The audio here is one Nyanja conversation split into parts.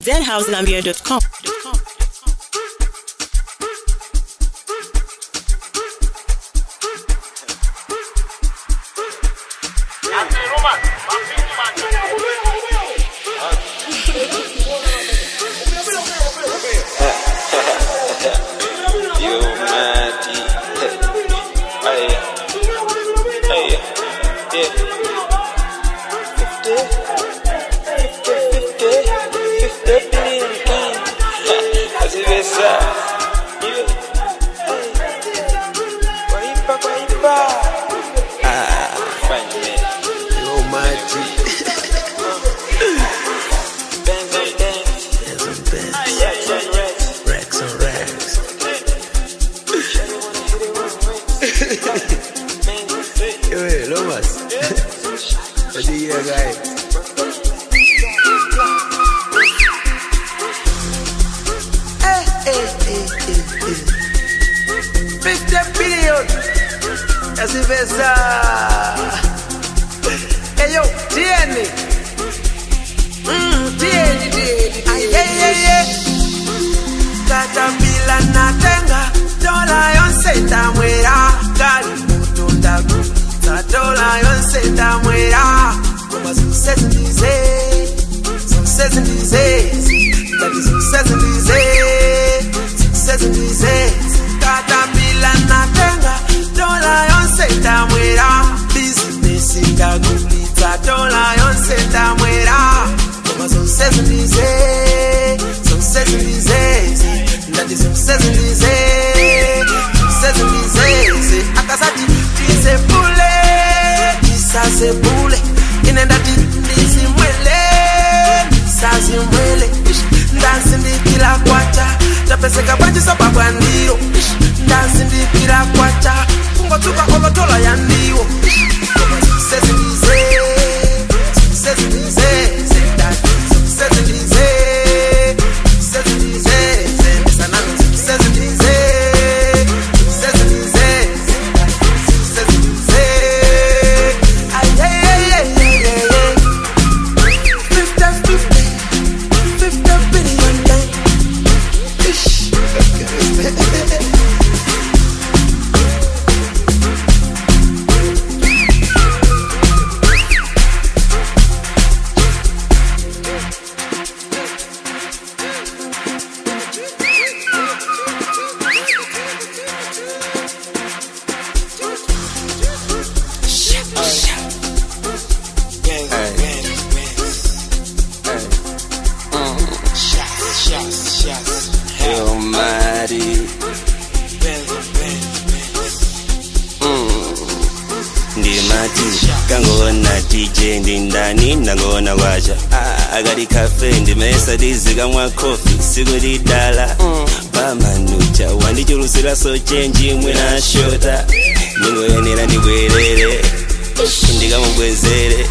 zhousegambia.com. So change mwena shota ningo yenera ndibwerere ndika mubwezere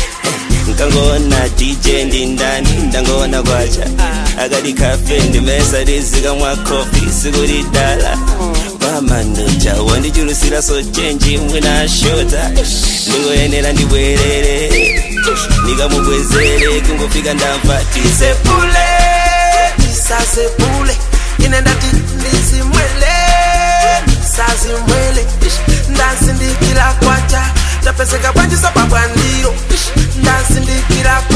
nkangona DJ ndindani ndangona kwacha akadi cafe ndimesa dizika mwa coffee siguri dala bamanucha wandijulusira so change mwena shota ningo yenera ndibwerere ndika mubwezere kungofika ndamva tisepule tisasepule inendati ndizimwele sazimwele ndansindikira kwacha tapeseka bwanji sababu andiro ndansindikira